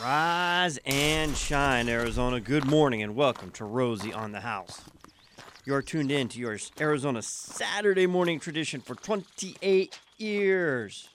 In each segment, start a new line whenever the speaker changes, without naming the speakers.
Rise and shine, Arizona. Good morning and welcome to Rosie on the House. You're tuned in to your Arizona Saturday morning tradition for 28 years.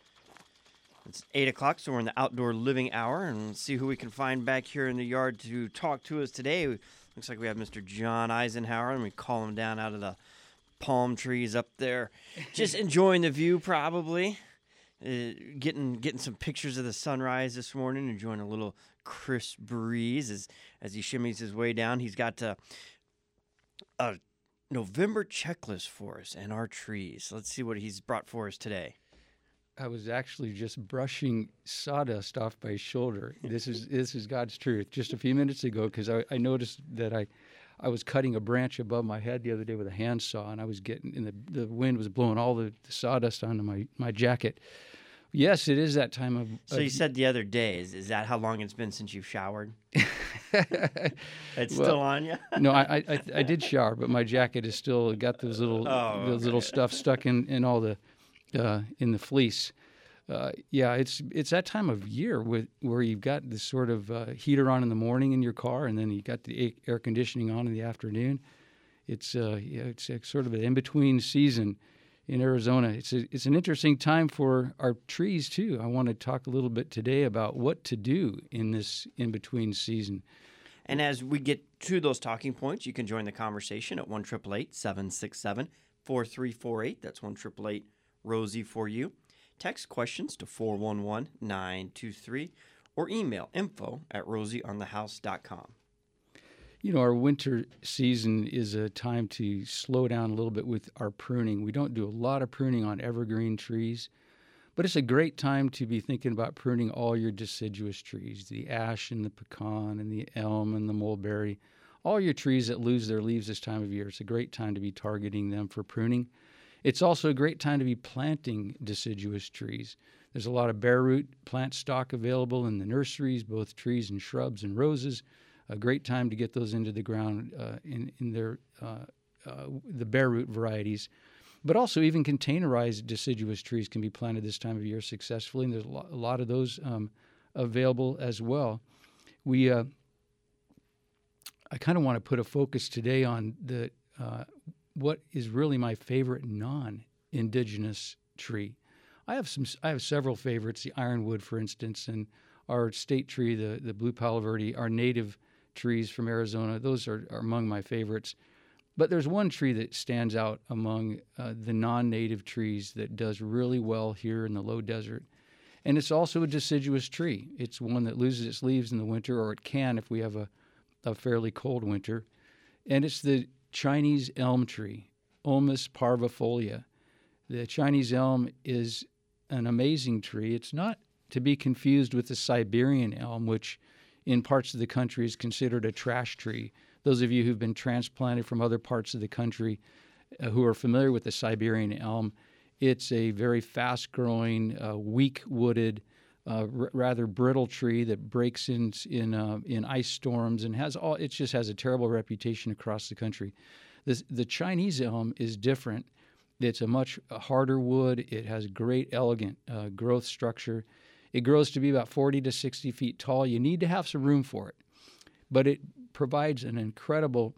It's 8 o'clock, so we're in the outdoor living hour, and let's see who we can find back here in the yard to talk to us today. Looks like we have Mr. John Eisenhower, and we call him down out of the palm trees up there. Just enjoying the view, probably. Getting some pictures of the sunrise this morning, enjoying a little crisp breeze as he shimmies his way down. He's got a November checklist for us and our trees. Let's see what he's brought for us today.
I was actually just brushing sawdust off my shoulder. This is God's truth. Just a few minutes ago, because I noticed that I was cutting a branch above my head the other day with a handsaw, and I was getting, and the wind was blowing all the sawdust onto my jacket. Yes, it is that time of...
So you said the other day, is that how long it's been since you've showered? It's still on you?
No, I did shower, but my jacket is still got those little stuff stuck in all the in the fleece. Yeah, it's that time of year where you've got this sort of heater on in the morning in your car, and then you got the air conditioning on in the afternoon. It's it's a sort of an in-between season in Arizona. It's an interesting time for our trees too. I want to talk a little bit today about what to do in this in-between season.
And as we get to those talking points, you can join the conversation at 1-888-767-4348. That's 1-888-ROSIE for you. Text questions to 411-923 or email info@rosieonthehouse.com.
You know, our winter season is a time to slow down a little bit with our pruning. We don't do a lot of pruning on evergreen trees, but it's a great time to be thinking about pruning all your deciduous trees, the ash and the pecan and the elm and the mulberry, all your trees that lose their leaves this time of year. It's a great time to be targeting them for pruning. It's also a great time to be planting deciduous trees. There's a lot of bare root plant stock available in the nurseries, both trees and shrubs and roses. A great time to get those into the ground in their the bare root varieties. But also even containerized deciduous trees can be planted this time of year successfully, and there's a lot of those available as well. I kind of want to put a focus today on what is really my favorite non-indigenous tree. I have several favorites, the ironwood, for instance, and our state tree, the blue palo verde, our native trees from Arizona. Those are among my favorites. But there's one tree that stands out among the non-native trees that does really well here in the low desert. And it's also a deciduous tree. It's one that loses its leaves in the winter, or it can if we have a fairly cold winter. And it's the Chinese elm tree, Ulmus parvifolia. The Chinese elm is an amazing tree. It's not to be confused with the Siberian elm, which in parts of the country is considered a trash tree. Those of you who've been transplanted from other parts of the country who are familiar with the Siberian elm, it's a very fast-growing, weak-wooded, rather brittle tree that breaks in ice storms and it just has a terrible reputation across the country. The Chinese elm is different. It's a much harder wood. It has great, elegant growth structure. It grows to be about 40 to 60 feet tall. You need to have some room for it, but it provides an incredible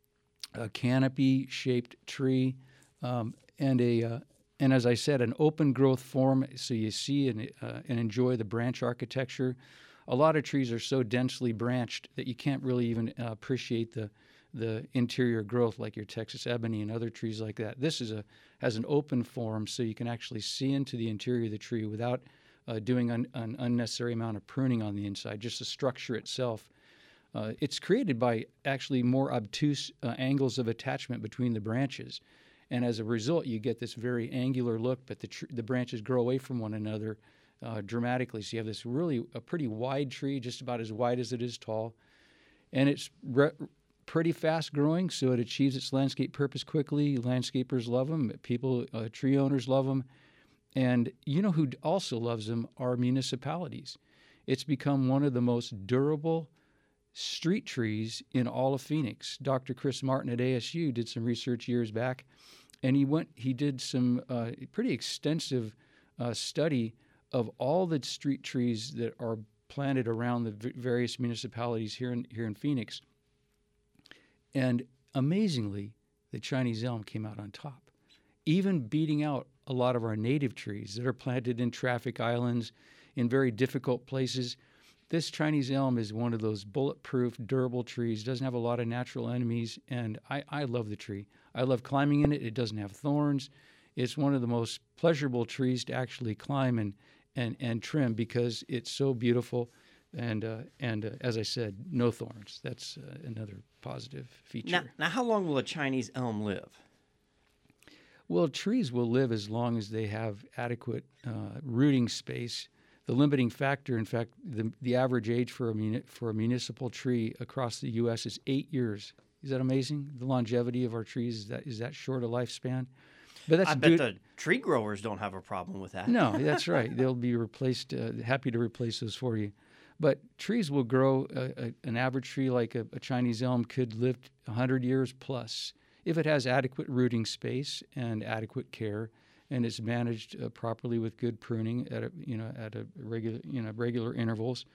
canopy-shaped tree and as I said, an open growth form, so you see and enjoy the branch architecture. A lot of trees are so densely branched that you can't really even appreciate the interior growth like your Texas ebony and other trees like that. This has an open form, so you can actually see into the interior of the tree without doing an unnecessary amount of pruning on the inside, just the structure itself. It's created by actually more obtuse angles of attachment between the branches. And as a result, you get this very angular look, but the branches grow away from one another dramatically. So you have this a pretty wide tree, just about as wide as it is tall. And it's pretty fast growing, so it achieves its landscape purpose quickly. Landscapers love them. Tree owners love them. And you know who also loves them are municipalities. It's become one of the most durable street trees in all of Phoenix. Dr. Chris Martin at ASU did some research years back, and he did some pretty extensive study of all the street trees that are planted around the various municipalities here in Phoenix. And amazingly, the Chinese elm came out on top, even beating out a lot of our native trees that are planted in traffic islands in very difficult places. This Chinese elm is one of those bulletproof, durable trees, doesn't have a lot of natural enemies, and I love the tree. I love climbing in it. It doesn't have thorns. It's one of the most pleasurable trees to actually climb and trim because it's so beautiful. And as I said, no thorns. That's another positive feature.
Now, how long will a Chinese elm live?
Well, trees will live as long as they have adequate rooting space. The limiting factor, in fact, the average age for a municipal tree across the U.S. is 8 years. Is that amazing? The longevity of our trees is that short a lifespan. But that's
I bet the tree growers don't have a problem with that.
No, that's right. They'll be replaced. Happy to replace those for you. But trees will grow. An average tree like a Chinese elm could live 100 years plus if it has adequate rooting space and adequate care, and it's managed properly with good pruning at regular intervals.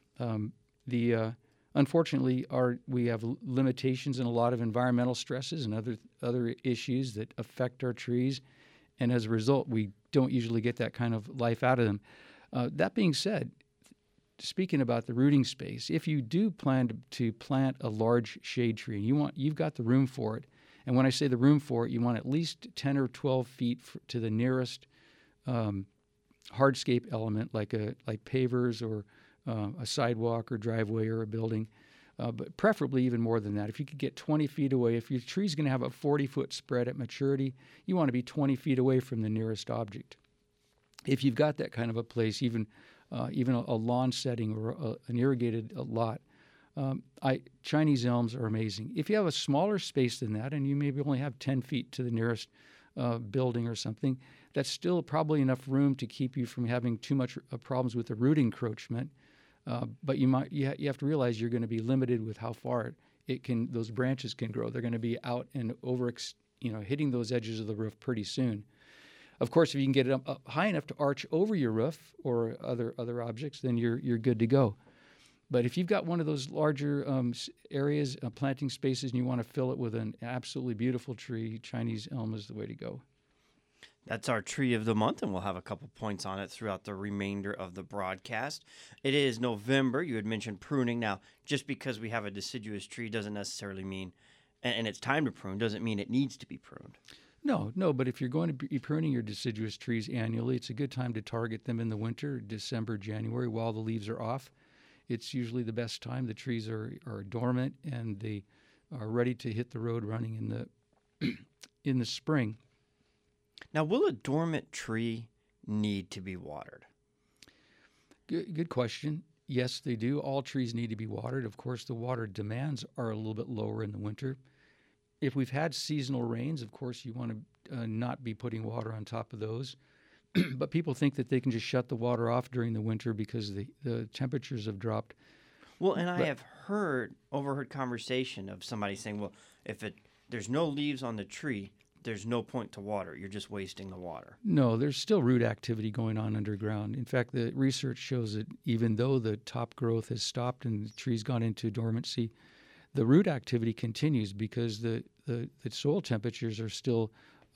Unfortunately, we have limitations and a lot of environmental stresses and other issues that affect our trees, and as a result, we don't usually get that kind of life out of them. That being said, speaking about the rooting space, if you do plan to plant a large shade tree, you've got the room for it. And when I say the room for it, you want at least 10 or 12 feet to the nearest hardscape element, like pavers or a sidewalk or driveway or a building, but preferably even more than that. If you could get 20 feet away, if your tree's going to have a 40-foot spread at maturity, you want to be 20 feet away from the nearest object. If you've got that kind of a place, even a lawn setting or an irrigated lot, Chinese elms are amazing. If you have a smaller space than that and you maybe only have 10 feet to the nearest building or something, that's still probably enough room to keep you from having too much problems with the root encroachment. But you have to realize you're going to be limited with how far those branches can grow. They're going to be out and hitting those edges of the roof pretty soon. Of course, if you can get it up high enough to arch over your roof or other objects, then you're good to go. But if you've got one of those larger areas, planting spaces, and you want to fill it with an absolutely beautiful tree, Chinese elm is the way to go.
That's our tree of the month, and we'll have a couple points on it throughout the remainder of the broadcast. It is November. You had mentioned pruning. Now, just because we have a deciduous tree doesn't necessarily mean, and it's time to prune, doesn't mean it needs to be pruned.
No, but if you're going to be pruning your deciduous trees annually, it's a good time to target them in the winter, December, January, while the leaves are off. It's usually the best time. The trees are dormant and they are ready to hit the road running in the spring.
Now, will a dormant tree need to be watered?
Good question. Yes, they do. All trees need to be watered. Of course, the water demands are a little bit lower in the winter. If we've had seasonal rains, of course, you want to not be putting water on top of those. But people think that they can just shut the water off during the winter because the temperatures have dropped.
Well, and I have overheard conversation of somebody saying, well, if there's no leaves on the tree, there's no point to water. You're just wasting the water.
No, there's still root activity going on underground. In fact, the research shows that even though the top growth has stopped and the tree's gone into dormancy, the root activity continues because the soil temperatures are still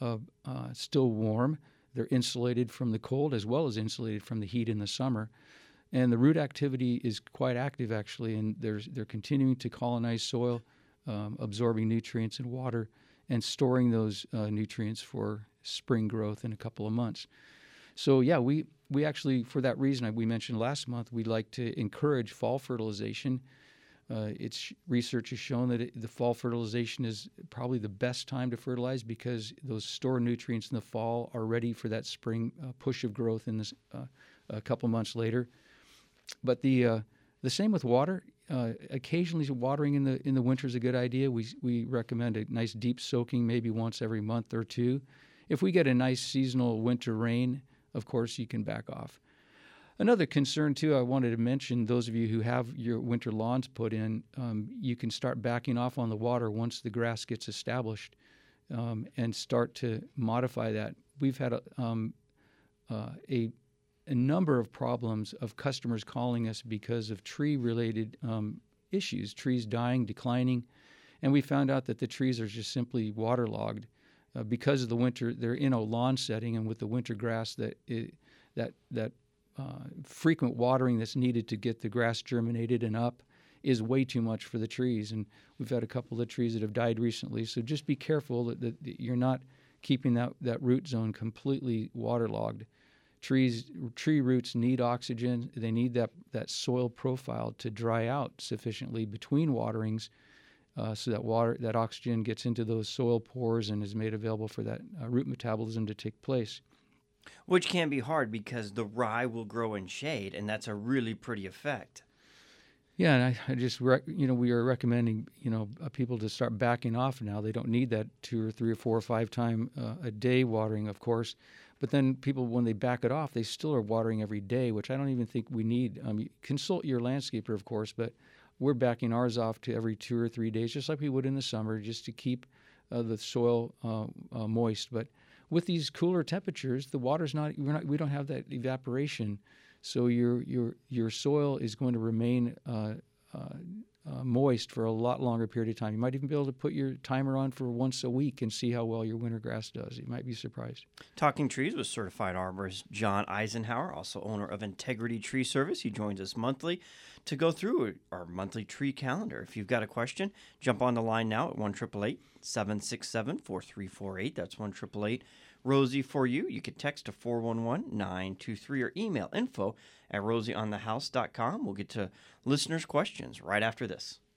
warm. They're insulated from the cold as well as insulated from the heat in the summer. And the root activity is quite active, actually, and they're continuing to colonize soil, absorbing nutrients and water, and storing those nutrients for spring growth in a couple of months. So, yeah, we actually, for that reason, we mentioned last month, we'd like to encourage fall fertilization. Research has shown that the fall fertilization is probably the best time to fertilize because those stored nutrients in the fall are ready for that spring push of growth in this a couple months later. But the same with water. Occasionally, watering in the winter is a good idea. We recommend a nice deep soaking, maybe once every month or two. If we get a nice seasonal winter rain, of course, you can back off. Another concern, too, I wanted to mention, those of you who have your winter lawns put in, you can start backing off on the water once the grass gets established and start to modify that. We've had a a number of problems of customers calling us because of tree-related issues, trees dying, declining, and we found out that the trees are just simply waterlogged because of the winter. They're in a lawn setting, and with the winter grass, that frequent watering that's needed to get the grass germinated and up is way too much for the trees. And we've had a couple of trees that have died recently. So just be careful that you're not keeping that root zone completely waterlogged. Tree roots need oxygen. They need that soil profile to dry out sufficiently between waterings, so that oxygen gets into those soil pores and is made available for that root metabolism to take place.
Which can be hard because the rye will grow in shade, and that's a really pretty effect.
Yeah, and I just we are recommending people to start backing off now. They don't need that 2 or 3 or 4 or 5 time a day watering, of course. But then people, when they back it off, they still are watering every day, which I don't even think we need. Consult your landscaper, of course, but we're backing ours off to every 2 or 3 days, just like we would in the summer, just to keep the soil moist. But with these cooler temperatures, the water's we don't have that evaporation, so your soil is going to remain moist for a lot longer period of time. You might even be able to put your timer on for once a week and see how well your winter grass does. You might be surprised.
Talking Trees with certified arborist John Eisenhower, also owner of Integrity Tree Service. He joins us monthly to go through our monthly tree calendar. If you've got a question, jump on the line now at 1-888-767-4348. That's 1-888-ROSIE for you. You can text to 411-923 or email info@rosieonthehouse.com. We'll get to listeners' questions right after this.